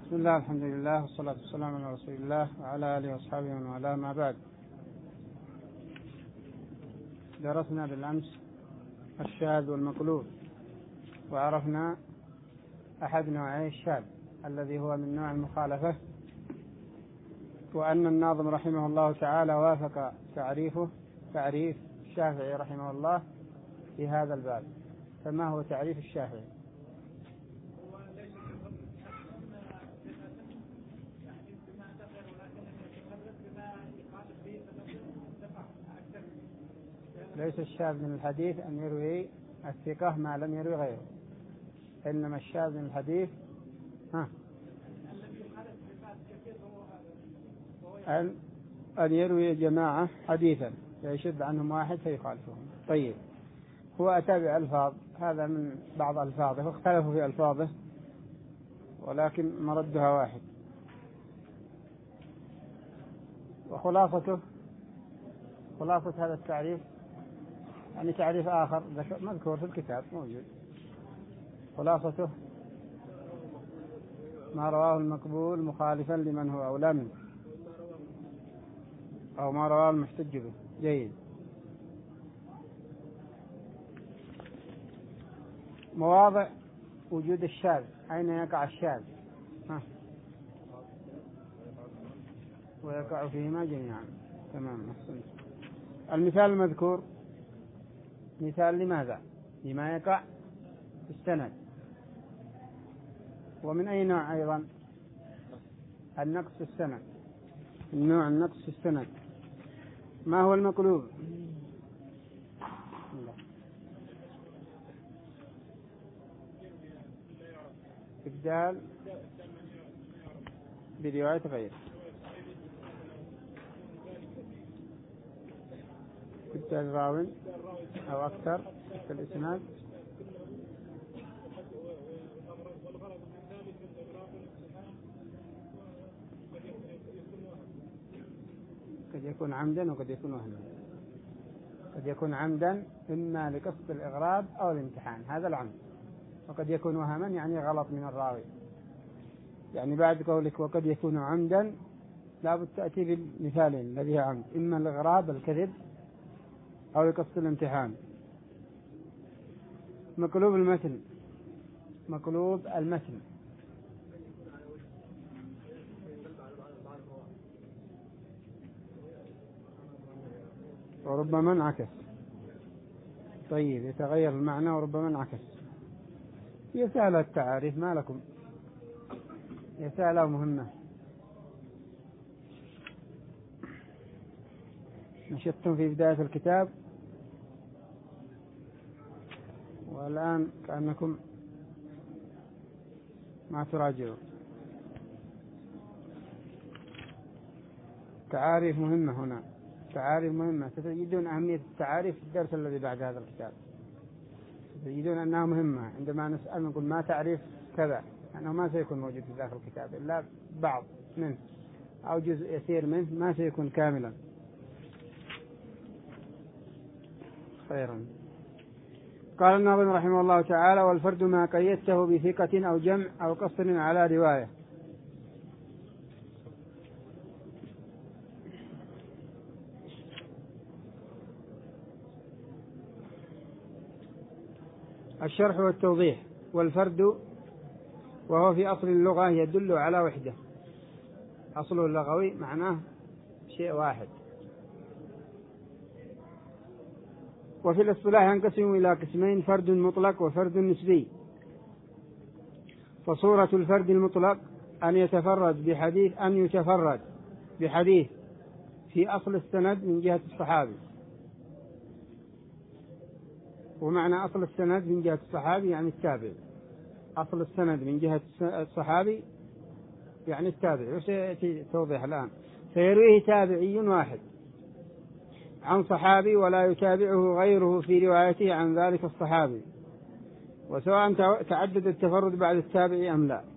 بسم الله، الحمد لله، والصلاة والسلام على رسول الله وعلى آله وأصحابه ومن والاه، ما بعد. درسنا بالأمس الشاذ والمقلوب، وعرفنا أحد نوعي الشاذ الذي هو من نوع المخالفة، وأن الناظم رحمه الله تعالى وافق تعريف الشافعي رحمه الله في هذا الباب. فما هو تعريف الشافعي؟ ليس الشاذ من الحديث أن يروي الثقة ما لم يروي غيره، إنما الشاذ من الحديث أن يروي جماعة حديثا فيشذ عنهم واحد فيخالفهم. طيب، هو أتى بألفاظ، هذا من بعض ألفاظه، واختلفوا في ألفاظه ولكن مردها واحد. وخلاصة هذا التعريف يعني تعريف آخر مذكور في الكتاب موجود. خلاصته ما رواه المقبول مخالفا لمن هو أولى منه، أو ما رواه المحتج به. جيد. مواضع وجود الشاذ، أين يقع الشاذ؟ ويقع فيهما جميعا. تمام، أحسنت. المثال المذكور مثال لماذا؟ لما يقع في السند. ومن أي نوع أيضا؟ النقص في السند، النوع النقص في السند. ما هو المقلوب؟ إبدال برواية غير، إبدال راو أو أكثر في الإسناد، قد يكون عمدا وقد يكون وهما. قد يكون عمدا إما لقصد الإغراب أو الامتحان، هذا العمد. وقد يكون وهما يعني غلط من الراوي. يعني بعد قولك وقد يكون عمدا لابد تأتي بالمثالين الذي هي عمد، إما الإغراب الكذب أو لقصد الامتحان. مقلوب المتن، مقلوب المتن وربما انعكس. طيب، يتغير المعنى وربما انعكس. هي سهلة التعاريف، ما لكم؟ هي سهلة ومهمة. نشطتم في بداية الكتاب والآن كأنكم ما تراجعوا. تعاريف مهمة هنا، تعاريف مهمة. ستجدون أهمية التعاريف في الدرس الذي بعد هذا الكتاب. ستجدون أنها مهمة. عندما نسأل نقول ما تعريف كذا، أنه ما سيكون موجود في داخل الكتاب إلا بعض منه أو جزء يسير منه، ما سيكون كاملا. خيرا. قال الناظم رحمه الله تعالى: والفرد ما قيدته بثقة أو جمع أو قصر على رواية. الشرح والتوضيح. والفرد وهو في أصل اللغة يدل على وحدة. أصله اللغوي معناه شيء واحد. وفي الاصطلاح ينقسم إلى قسمين: فرد مطلق وفرد نسبي. فصورة الفرد المطلق أن يتفرد بحديث في أصل السند من جهة الصحابي. ومعنى أصل السند من جهة الصحابي يعني التابع. أصل السند من جهة الصحابي يعني التابع، وسيأتي توضيح الآن. فيرويه تابعي واحد عن صحابي ولا يتابعه غيره في روايته عن ذلك الصحابي، وسواء تعدد التفرد بعد التابع أم لا.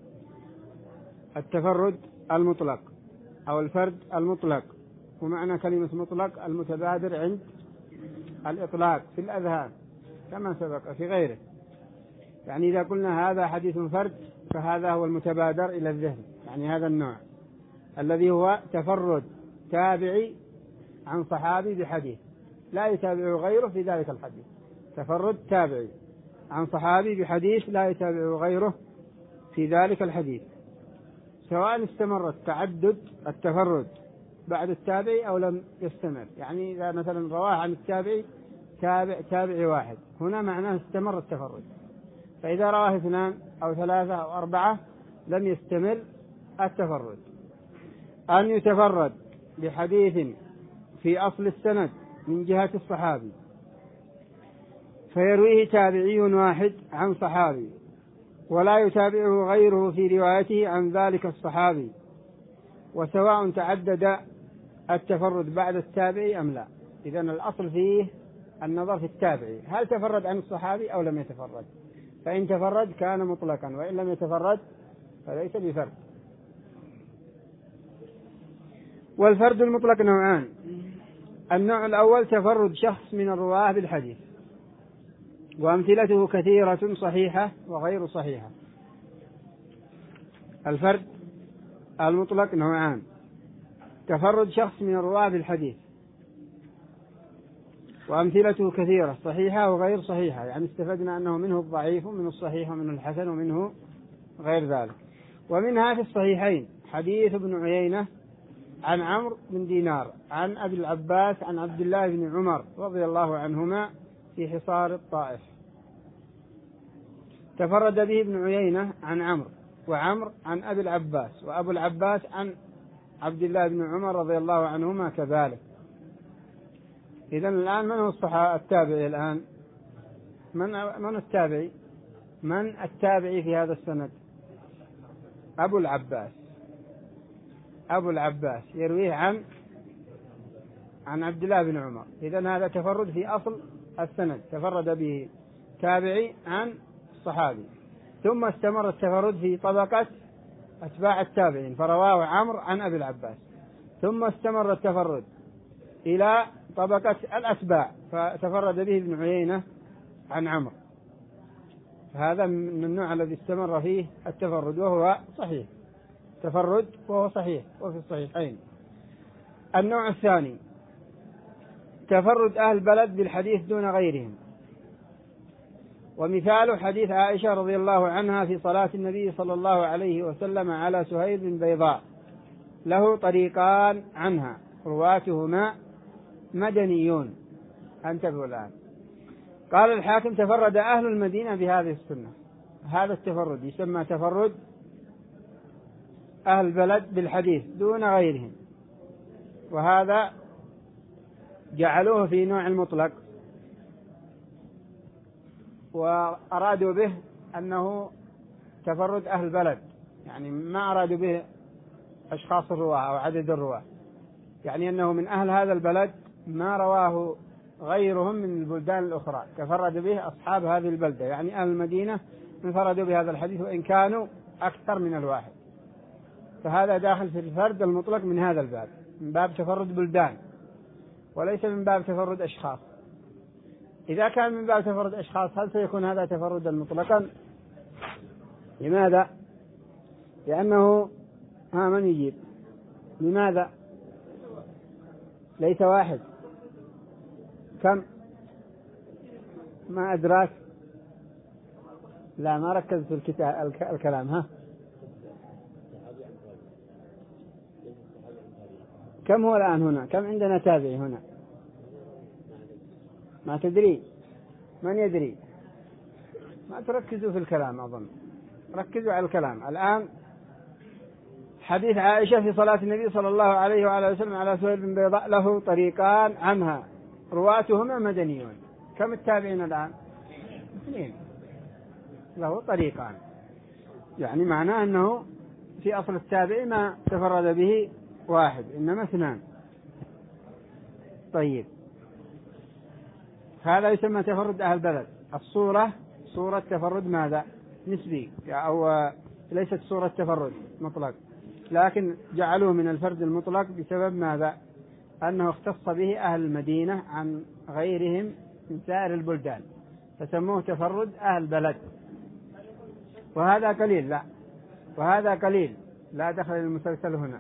التفرد المطلق أو الفرد المطلق، ومعنى كلمة مطلق المتبادر عند الإطلاق في الأذهان كما سبق في غيره. يعني إذا قلنا هذا حديث فرد فهذا هو المتبادر إلى الذهن، يعني هذا النوع الذي هو تفرد تابعي عن صحابي بحديث لا يتابعه غيره في ذلك الحديث. تفرد تابعي عن صحابي بحديث لا يتابعه غيره في ذلك الحديث، سواء استمر تعدد التفرد بعد التابعي أو لم يستمر. يعني إذا مثلا رواه عن التابعي تابعي واحد، هنا معناه استمر التفرد. فإذا رواه 2 أو 3 أو 4 لم يستمر التفرد. أن يتفرد بحديث في أصل السند من جهة الصحابي فيرويه تابعي واحد عن صحابي ولا يتابعه غيره في روايته عن ذلك الصحابي، وسواء تعدد التفرد بعد التابعي أم لا. إذن الأصل فيه النظر في التابعي، هل تفرد عن الصحابي أو لم يتفرد؟ فإن تفرد كان مطلقا، وإن لم يتفرد فليس بفرد. والفرد المطلق نوعان: النوع الأول تفرد شخص من الرواه بالحديث، وأمثلته كثيرة صحيحة وغير صحيحة. الفرد المطلق نوعان: تفرد شخص من الرواه بالحديث، وأمثلته كثيرة صحيحة وغير صحيحة، يعني استفدنا أنه منه الضعيف ومنه الصحيح ومنه الحسن ومنه غير ذلك. ومنها في الصحيحين حديث ابن عيينة عن عمرو بن دينار عن أبي العباس عن عبد الله بن عمر رضي الله عنهما في حصار الطائف. تفرد به ابن عيينة عن عمرو، وعمرو عن أبي العباس، وأبو العباس عن عبد الله بن عمر رضي الله عنهما كذلك. إذن الآن من هو التابعي الآن؟ من التابعي؟ من التابعي في هذا السند؟ أبو العباس. أبو العباس يرويه عن عبد الله بن عمر. إذن هذا تفرد في أصل السند، تفرد به تابعي عن الصحابي، ثم استمر التفرد في طبقة أتباع التابعين فرواه عمرو عن أبي العباس، ثم استمر التفرد إلى طبقة الأتباع فتفرد به ابن عيينة عن عمرو. هذا من النوع الذي استمر فيه التفرد وهو صحيح، تفرد وهو صحيح وفي الصحيحين. النوع الثاني تفرد أهل البلد بالحديث دون غيرهم، ومثال حديث عائشة رضي الله عنها في صلاة النبي صلى الله عليه وسلم على سهيل بن بيضاء، له طريقان عنها رواتهما مدنيون. انتبهوا الآن. قال الحاكم تفرد أهل المدينة بهذه السنة. هذا التفرد يسمى تفرد أهل البلد بالحديث دون غيرهم، وهذا جعلوه في نوع المطلق، وأرادوا به أنه تفرد أهل البلد، يعني ما أرادوا به أشخاص الرواة أو عدد الرواة، يعني أنه من أهل هذا البلد ما رواه غيرهم من البلدان الأخرى، تفرد به أصحاب هذه البلدة، يعني أهل المدينة انفردوا بهذا الحديث وإن كانوا أكثر من الواحد. فهذا داخل في الفرد المطلق من هذا الباب، من باب تفرد بلدان وليس من باب تفرد أشخاص. إذا كان من باب تفرد أشخاص هل سيكون هذا تفردا مطلقا؟ لماذا؟ لأنه من يجيب؟ لماذا؟ ليس واحد. كم؟ ما أدراك؟ لا ما ركز في الكلام. كم هو الآن هنا؟ كم عندنا تابعي هنا؟ ما تدري؟ من يدري؟ ما تركزوا في الكلام، أظن ركزوا على الكلام. الآن حديث عائشة في صلاة النبي صلى الله عليه وعلى وسلم على سهيل بن بيضاء له طريقان عنها رواتهما مدنيون. كم التابعين الآن؟ 2. له طريقان، يعني معناه أنه في أصل التابع ما تفرد به واحد إنما 2. طيب هذا يسمى تفرد أهل البلد. الصورة صورة تفرد ماذا؟ نسبي، أو ليست صورة تفرد مطلق، لكن جعلوه من الفرد المطلق بسبب ماذا؟ أنه اختص به أهل المدينة عن غيرهم من سائر البلدان فسموه تفرد أهل البلد. وهذا قليل، لا وهذا قليل لا دخل للمسلسل هنا.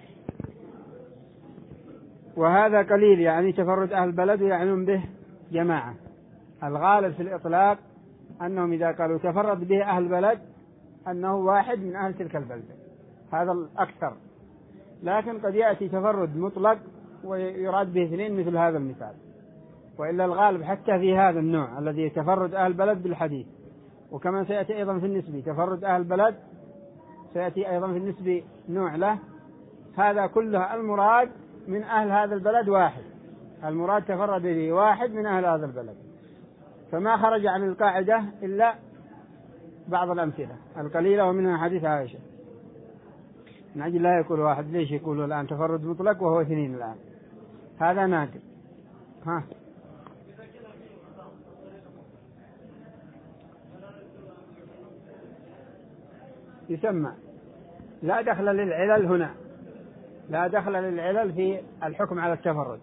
وهذا قليل يعني تفرد أهل البلد يعنون به جماعة. الغالب في الإطلاق أنهم إذا قالوا تفرد به أهل البلد أنه واحد من أهل تلك البلدة، هذا الأكثر. لكن قد يأتي تفرد مطلق ويراد به اثنين مثل هذا المثال. وإلا الغالب حتى في هذا النوع الذي يتفرد أهل البلد بالحديث، وكما سيأتي أيضا في النسبي تفرد أهل البلد، سيأتي أيضا في النسبي نوع له، هذا كله المراد من أهل هذا البلد واحد، المراد تفرد به واحد من أهل هذا البلد. فما خرج عن القاعدة إلا بعض الأمثلة القليلة، ومنها حديث عائشة. من أجل لا يقول واحد، ليش يقولوا الآن تفرد مطلق وهو اثنين الآن؟ هذا نادر. يسمى لا دخل للعلل هنا، لا دخل للعلل في الحكم على التفرد.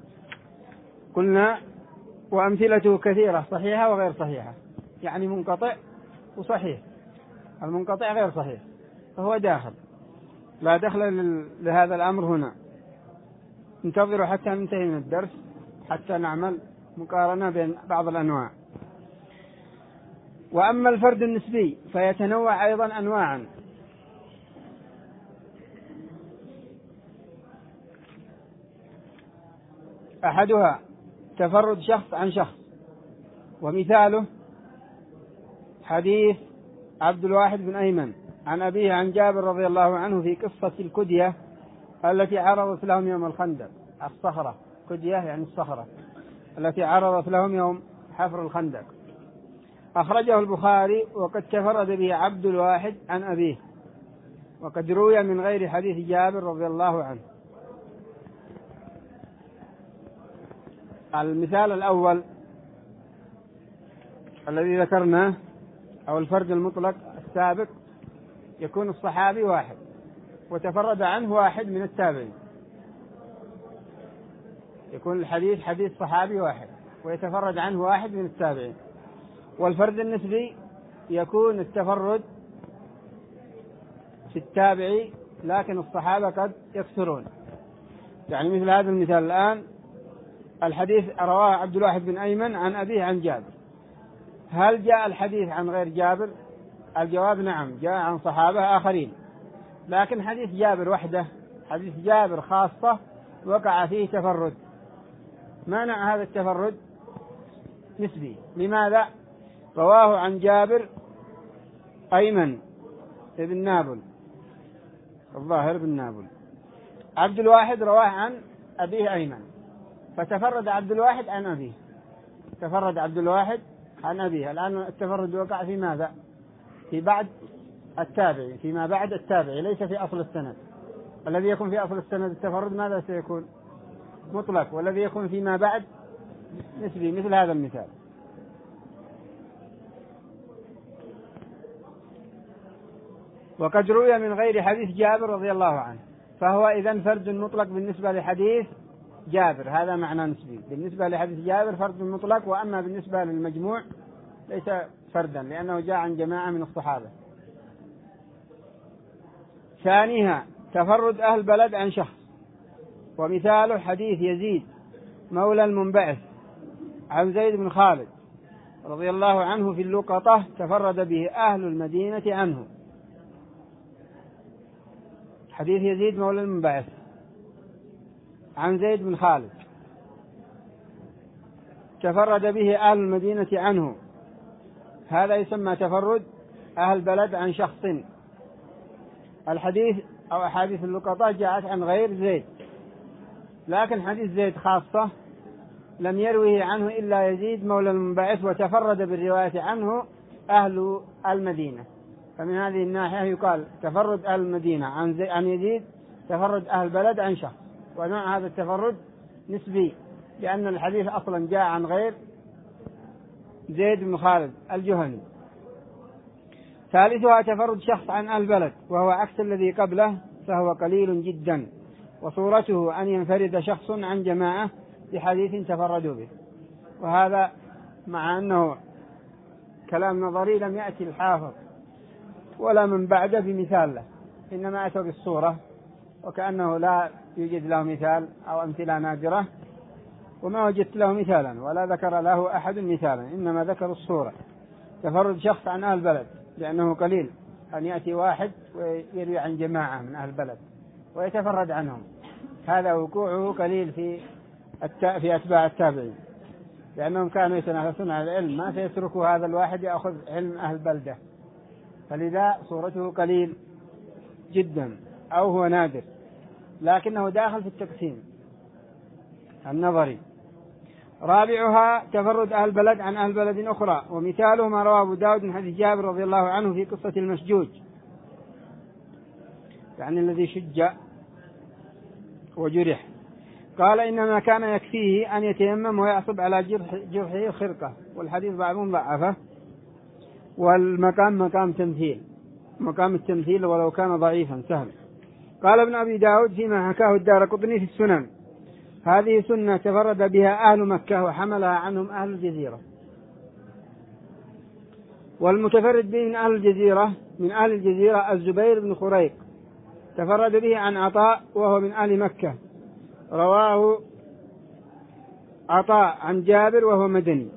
قلنا وأمثلته كثيرة صحيحة وغير صحيحة، يعني منقطع وصحيح. المنقطع غير صحيح فهو داخل، لا دخل لهذا الأمر هنا. انتظروا حتى ننتهي من الدرس حتى نعمل مقارنة بين بعض الأنواع. وأما الفرد النسبي فيتنوع أيضا أنواعا. أحدها تفرد شخص عن شخص، ومثاله حديث عبد الواحد بن أيمن عن أبيه عن جابر رضي الله عنه في قصة الكدية التي عرضت لهم يوم الخندق. الصخرة، كدية يعني الصخرة التي عرضت لهم يوم حفر الخندق. أخرجه البخاري وقد تفرد به عبد الواحد عن أبيه، وقد روي من غير حديث جابر رضي الله عنه. المثال الأول الذي ذكرناه أو الفرد المطلق السابق يكون الصحابي واحد وتفرد عنه واحد من التابعين، يكون الحديث حديث صحابي واحد ويتفرد عنه واحد من التابعين. والفرد النسبي يكون التفرد في التابعي لكن الصحابة قد يكثرون. يعني مثل هذا المثال الآن، الحديث رواه عبد الواحد بن أيمن عن أبيه عن جابر. هل جاء الحديث عن غير جابر؟ الجواب نعم، جاء عن صحابة آخرين، لكن حديث جابر وحده، حديث جابر خاصة وقع فيه تفرد. مانع هذا التفرد نسبي. لماذا؟ رواه عن جابر أيمن ابن نابل، الظاهر بن نابل. عبد الواحد رواه عن أبيه أيمن، فتفرد عبد الواحد عن أبيه، تفرد عبد الواحد عن أبيه. الآن التفرد وقع في ماذا؟ في بعد التابعي، فيما بعد التابعي، ليس في أصل السند. الذي يكون في أصل السند التفرد ماذا سيكون؟ مطلق، والذي يكون فيما بعد نسبي، مثل هذا المثال. وقد روي من غير حديث جابر رضي الله عنه، فهو إذن فرد مطلق بالنسبة لحديث جابر، هذا معنى نسبي. بالنسبة لحديث جابر فرد مطلق، وأما بالنسبة للمجموع ليس فردا لأنه جاء عن جماعة من الصحابة. ثانيها تفرد أهل بلد عن شخص، ومثاله حديث يزيد مولى المنبعث عن زيد بن خالد رضي الله عنه في اللقطة، تفرد به أهل المدينة عنه. حديث يزيد مولى المنبعث عن زيد بن خالد تفرد به أهل المدينة عنه، هذا يسمى تفرد أهل بلد عن شخص. الحديث أو أحاديث اللقطة جاءت عن غير زيد، لكن حديث زيد خاصة لم يروه عنه إلا يزيد مولى المنبعث، وتفرد بالرواية عنه أهل المدينة. فمن هذه الناحية يقال تفرد أهل المدينة عن يزيد، تفرد أهل البلد عن شخص. ونوع هذا التفرد نسبي، لأن الحديث أصلا جاء عن غير زيد بن خالد الجهني. ثالثها تفرد شخص عن أهل البلد، وهو عكس الذي قبله، فهو قليل جدا، وصورته أن ينفرد شخص عن جماعة بحديث تفردوا به. وهذا مع أنه كلام نظري لم يأتي الحافظ ولا من بعده بمثال له، إنما أتوا بالصورة وكأنه لا يوجد له مثال أو أمثلة نادرة، وما وجدت له مثالا ولا ذكر له أحد مثالا، إنما ذكر الصورة. تفرد شخص عن أهل البلد، لأنه قليل أن يأتي واحد ويروي عن جماعة من أهل البلد ويتفرد عنهم، هذا وقوعه قليل في أتباع التابعين، لأنهم كانوا يتنافسون على العلم، ما سيتركوا هذا الواحد يأخذ علم أهل البلدة، فلذا صورته قليل جدا أو هو نادر، لكنه داخل في التقسيم النظري. رابعها تفرد أهل البلد عن أهل بلد أخرى، ومثاله ما رواه أبو داود من حديث جابر رضي الله عنه في قصة المشجوج، يعني الذي شج وجرح، قال إنما كان يكفيه أن يتيمم ويعصب على جرحه خرقة، والحديث بعضهم ضعفه، والمقام مقام التمثيل ولو كان ضعيفا سهل. قال ابن أبي داود فيما حكاه الدارقطني في السنن: هذه سنة تفرد بها أهل مكة وحملها عنهم أهل الجزيرة. والمتفرد به من أهل الجزيرة الزبير بن خريق، تفرد به عن عطاء وهو من أهل مكة، رواه عطاء عن جابر وهو مدني.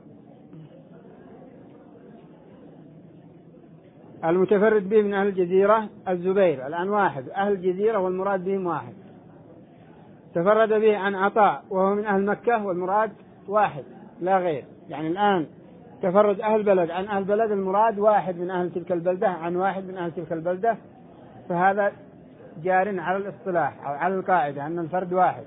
المتفرد به من أهل الجزيرة الزبير، الآن واحد، أهل الجزيرة والمراد بهم واحد. تفرد به عن عطاء وهو من أهل مكة والمراد واحد لا غير، يعني الآن تفرد أهل البلد عن أهل البلد، المراد واحد من أهل تلك البلدة عن واحد من أهل تلك البلدة، فهذا جار على الاصطلاح أو على القاعدة أن الفرد واحد.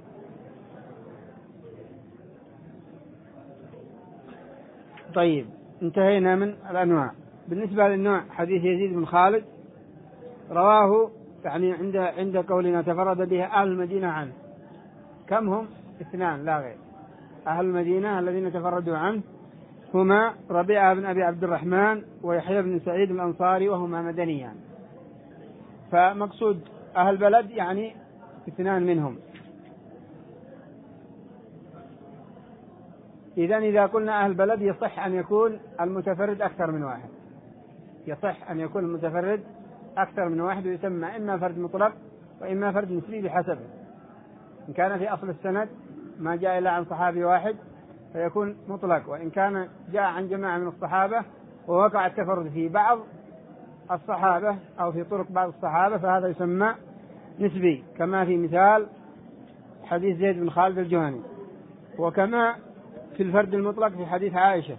طيب، انتهينا من الأنواع. بالنسبة للنوع حديث يزيد بن خالد، رواه يعني عند قولنا تفرد به أهل المدينة عنه، كم هم؟ 2 لا غير. أهل المدينة الذين تفردوا عنه هما ربيعة بن أبي عبد الرحمن ويحيى بن سعيد الأنصاري، وهما مدنيان، فمقصود أهل البلد يعني 2 منهم. إذا قلنا أهل البلد يصح أن يكون المتفرد أكثر من واحد، يصح أن يكون المتفرد أكثر من واحد، ويسمى إما فرد مطلق وإما فرد نسبي بحسبه. إن كان في أصل السند ما جاء إلا عن صحابي واحد فيكون مطلق، وإن كان جاء عن جماعة من الصحابة ووقع التفرد في بعض الصحابة أو في طرق بعض الصحابة فهذا يسمى نسبي، كما في مثال حديث زيد بن خالد الجهني، وكما في الفرد المطلق في حديث عائشة.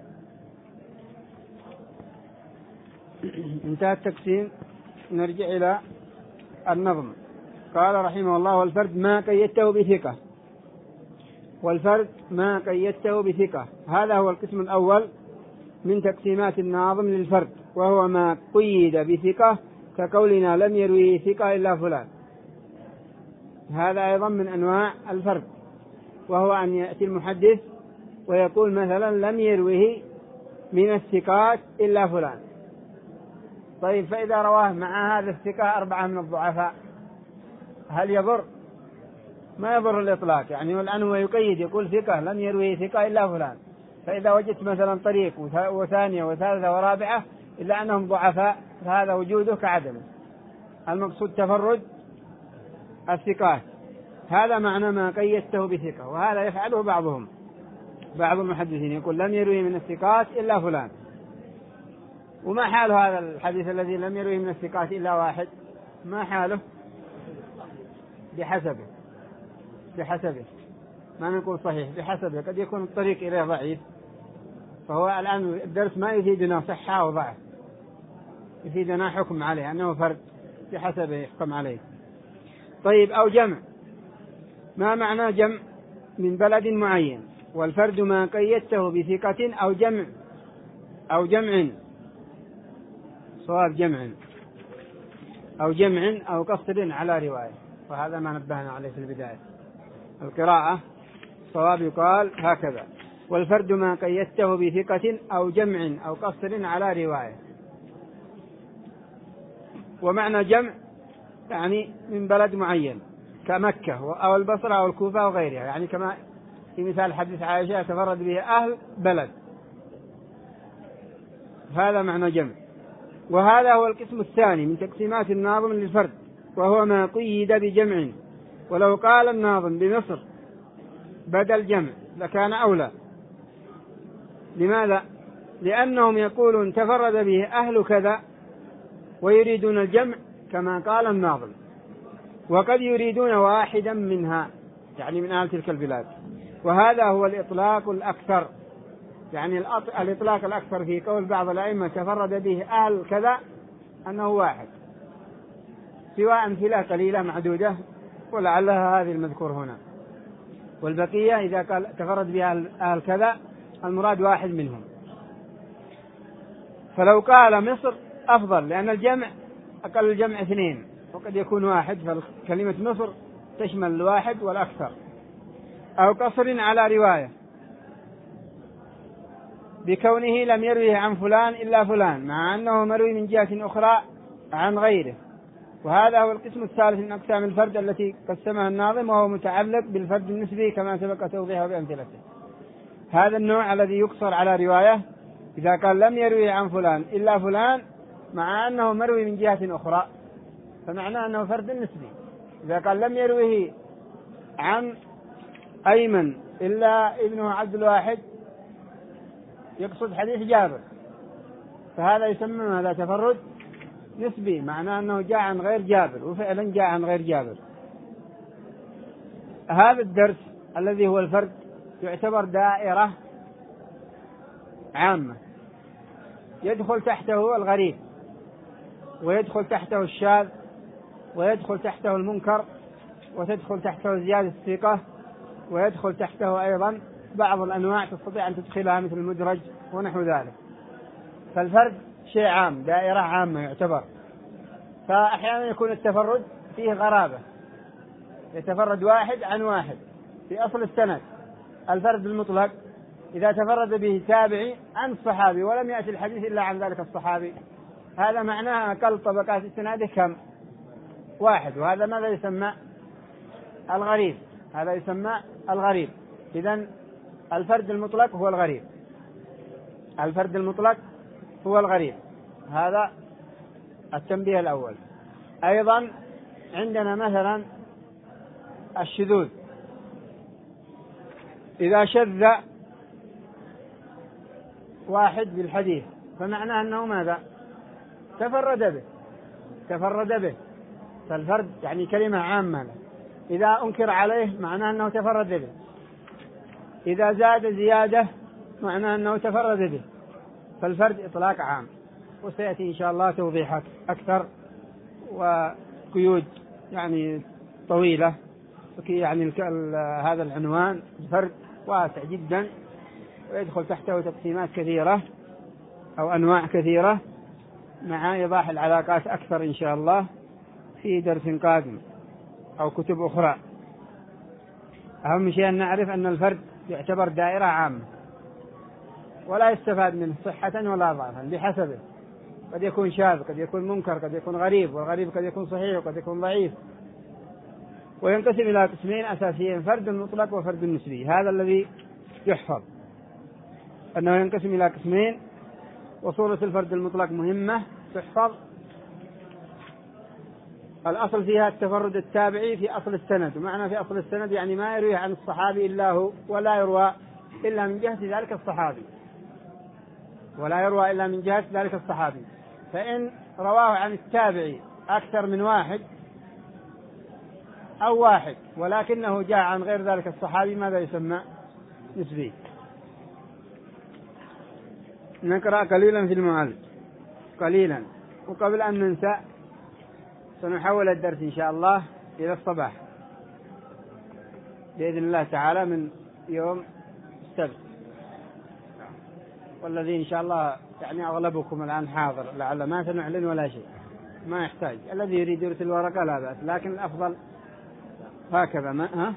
انتهى التقسيم، نرجع إلى النظم. قال رحمه الله: والفرد ما قيدته بثقة. والفرد ما قيدته بثقة، هذا هو القسم الأول من تقسيمات الناظم للفرد، وهو ما قيد بثقة، كقولنا لم يرويه ثقة إلا فلان. هذا أيضا من أنواع الفرد، وهو أن يأتي المحدث ويقول مثلا لم يرويه من الثقات إلا فلان. طيب، فإذا رواه مع هذا الثقة 4 من الضعفاء هل يضر؟ ما يضر الإطلاق، يعني والآن هو يقيد يقول ثقة لم يرويه ثقة إلا فلان، فإذا وجدت مثلا طريق وثانية وثالثة ورابعة إلا أنهم ضعفاء فهذا وجوده كعدمه. المقصود تفرد الثقات، هذا معنى ما قيدته بثقة، وهذا يفعله بعض المحدثين، يقول لم يروي من الثقات إلا فلان. وما حال هذا الحديث الذي لم يروي من الثقات إلا واحد؟ ما حاله؟ بحسبه، ما نقول صحيح، بحسبه، قد يكون الطريق إليه ضعيف، فهو الآن الدرس ما يفيدنا صحة أو ضعف، يفيدنا حكم عليه أنه فرد بحسبه يحكم عليه. طيب، أو جمع. ما معنى جمع؟ من بلد معين. والفرد ما قيدته بثقة أو جمع صواب جمع أو قصر على رواية، وهذا ما نبهنا عليه في البداية. القراءة صواب يقال هكذا: والفرد ما قيدته بثقة أو جمع أو قصر على رواية. ومعنى جمع يعني من بلد معين كمكة أو البصرة أو الكوفة وغيرها، يعني كما في مثال حديث عائشة تفرد به أهل بلد، هذا معنى جمع. وهذا هو القسم الثاني من تقسيمات الناظم للفرد، وهو ما قيد بجمع، ولو قال الناظم بمصر بدل جمع لكان أولى. لماذا؟ لأنهم يقولون تفرد به أهل كذا ويريدون الجمع كما قال الناظم، وقد يريدون واحدا منها يعني من أهل تلك البلاد، وهذا هو الإطلاق الأكثر. يعني الإطلاق الأكثر في قول بعض الأئمة تفرد به أهل كذا أنه واحد، سواء أمثلة قليلة معدودة ولعلها هذه المذكور هنا، والبقية إذا قال تفرد بها أهل كذا المراد واحد منهم. فلو قال مصر أفضل، لأن الجمع أقل الجمع 2 وقد يكون واحد، فكلمة مصر تشمل الواحد والأكثر. أو قصر على رواية بكونه لم يرويه عن فلان إلا فلان، مع أنه مروي من جهة أخرى عن غيره، وهذا هو القسم الثالث من أقسام الفرد التي قسمها الناظم، وهو متعلق بالفرد النسبي كما سبق توضيحه بأمثلته. هذا النوع الذي يقصر على رواية إذا قال لم يرويه عن فلان إلا فلان مع أنه مروي من جهة أخرى، فمعناه أنه فرد نسبي. إذا قال لم يرويه عن أيمن إلا ابنه عبد الواحد يقصد حديث جابر، فهذا يسمى هذا تفرد نسبي، معناه أنه جاء عن غير جابر، وفعلا جاء عن غير جابر. هذا الدرس الذي هو الفرد يعتبر دائرة عامة يدخل تحته الغريب، ويدخل تحته الشاذ، ويدخل تحته المنكر، وتدخل تحته زيادة الثقة، ويدخل تحته أيضا بعض الأنواع تستطيع أن تدخلها مثل المدرج ونحو ذلك. فالفرد شيء عام، دائرة عامة يعتبر. فأحيانا يكون التفرد فيه غرابة، يتفرد واحد عن واحد في أصل السند. الفرد المطلق إذا تفرد به تابعي عن الصحابي ولم يأتي الحديث إلا عن ذلك الصحابي، هذا معناه أقل طبقات السناد كم؟ واحد، وهذا ماذا يسمى؟ الغريب. هذا يسمى الغريب. إذن الفرد المطلق هو الغريب، الفرد المطلق هو الغريب. هذا التنبيه الأول. أيضا عندنا مثلا الشذوذ، إذا شذ واحد بالحديث فمعناه أنه ماذا؟ تفرد به. فالفرد يعني كلمة عامة، إذا أنكر عليه معناه أنه تفرد به، إذا زاد زيادة معناه أنه تفرد به. فالفرد إطلاق عام، وسيأتي إن شاء الله توضيحات أكثر وقيود يعني طويلة. يعني هذا العنوان الفرد واسع جدا، ويدخل تحته تقسيمات كثيرة أو أنواع كثيرة، مع إيضاح العلاقات أكثر إن شاء الله في درس قادم أو كتب أخرى. أهم شيء أن نعرف أن الفرد يعتبر دائرة عامة، ولا يستفاد منه صحة ولا ضعفا بحسبه، قد يكون شاذ، قد يكون منكر، قد يكون غريب، والغريب قد يكون صحيح وقد يكون ضعيف. وينقسم إلى قسمين أساسيين: فرد مطلق وفرد نسبي. هذا الذي يحفظ، أنه ينقسم إلى قسمين، وصورة الفرد المطلق مهمة تحفظ. الأصل فيها التفرد التابعي في أصل السند، ومعنى في أصل السند يعني ما يرويه عن الصحابي إلا هو، ولا يروى إلا من جهة ذلك الصحابي، ولا يروى إلا من جهة ذلك الصحابي. فإن رواه عن التابعي أكثر من واحد أو واحد ولكنه جاء عن غير ذلك الصحابي، ماذا يسمى؟ نسبي. نقرأ قليلا في المعالج قليلا، وقبل أن ننسى سنحول الدرس إن شاء الله إلى الصباح بإذن الله تعالى من يوم السبت، والذي إن شاء الله يعني أغلبكم الآن حاضر، لعل ما سنعلن ولا شيء، ما يحتاج. الذي يريد يرسل ورقة لا بأس، لكن الأفضل هكذا. ما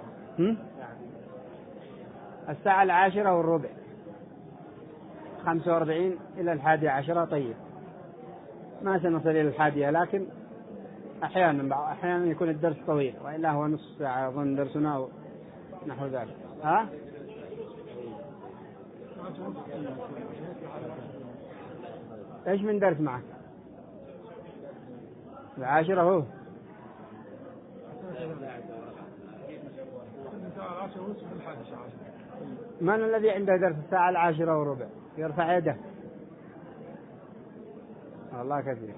الساعة 10:15، 45 إلى 11. طيب، ما سنصل إلى 11، لكن أحيانا يكون الدرس طويل، وإلا هو نصف ساعة أظن درسنا أو نحو ذلك. إيش من درس معك؟ العاشرة هو من الذي عنده درس الساعة 10:15 يرفع يده؟ الله كثير.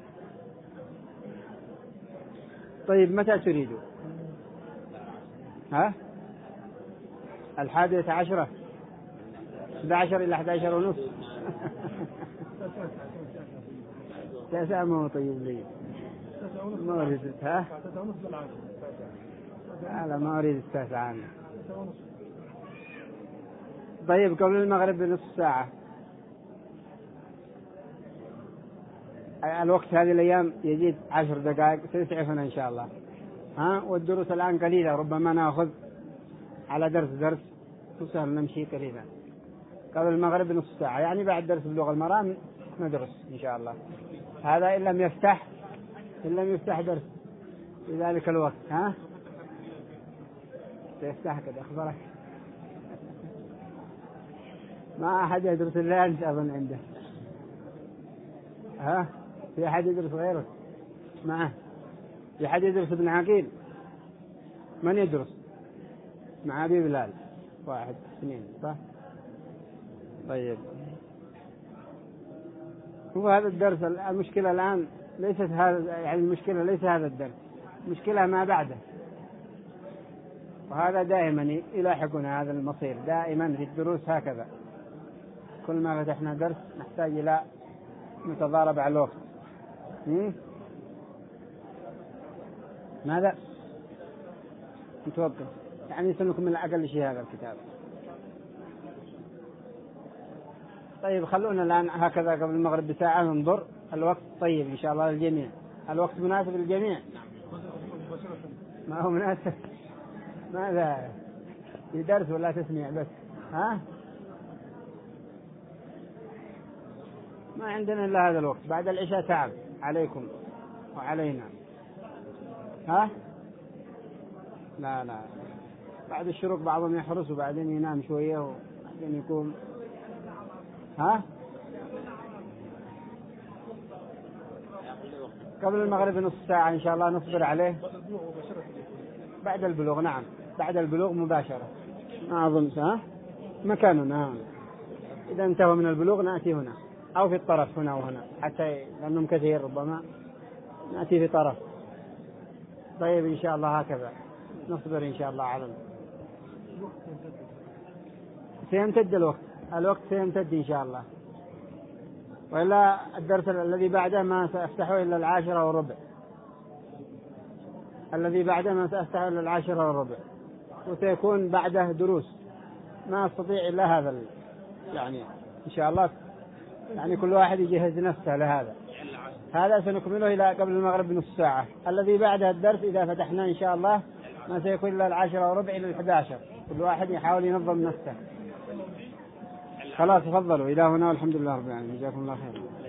طيب متى تريدوا؟ 11:10 11 إلى 11:30 9 ما هو طيب لي ما أريد لا ما أريد 9. طيب قبل المغرب بنصف ساعة. الوقت هذه الأيام يزيد 10 دقائق سيسعفنا إن شاء الله. والدروس الآن قليلة، ربما نأخذ على درس وسهل نمشي قليلا. قبل المغرب بنصف ساعة يعني بعد درس بلوغ المرام ندرس إن شاء الله. هذا إن لم يفتح درس في ذلك الوقت. سيفتح كده أخبرك ما أحد يدرس إلا أنت أظن عنده. في أحد يدرس غيرك معه؟ في أحد يدرس ابن عقيل؟ من يدرس مع أبي بلال؟ 1 2 صح. طيب هو هذا الدرس المشكلة الآن ليست هذا، يعني المشكلة ليس هذا الدرس، المشكلة ما بعده. وهذا دائما يلاحقنا هذا المصير دائما في الدروس هكذا. كل ما فتحنا درس نحتاج إلى نتضارب على الوقت. ماذا نتوقف؟ يعني سنكمل أقل شيء هذا الكتاب. طيب خلونا الآن هكذا قبل المغرب بساعة ننظر الوقت. طيب إن شاء الله للجميع الوقت مناسب للجميع. ما هو مناسب؟ ماذا يدرس ولا تسمع بس؟ ما عندنا إلا هذا الوقت. بعد العشاء تعب عليكم وعلينا. لا بعد الشروق بعضهم يحرس وبعدين ينام شوية وبعدين يقوم. قبل المغرب نصف ساعة إن شاء الله نصبر عليه. بعد البلوغ نعم بعد البلوغ مباشرة. ما أظن مكاننا إذا انتهوا من البلوغ نأتي هنا أو في الطرف هنا وهنا حتى لأنهم كثير ربما نأتي في طرف. طيب إن شاء الله هكذا نصبر إن شاء الله على سيمتد الوقت سيمتد إن شاء الله. وإلا الدرس الذي بعده ما سأفتحه إلا 10:15. الذي بعده ما سأفتحه إلا 10:15 وسيكون بعده دروس ما أستطيع إلا هذا يعني إن شاء الله. يعني كل واحد يجهز نفسه لهذا. هذا سنكمله إلى قبل المغرب بنصف ساعة. الذي بعده الدرس إذا فتحنا إن شاء الله ما سيكون إلا 10:15 إلى 11. كل واحد يحاول ينظم نفسه. خلاص تفضلوا إلى هنا والحمد لله رب العالمين. جزاكم الله خير.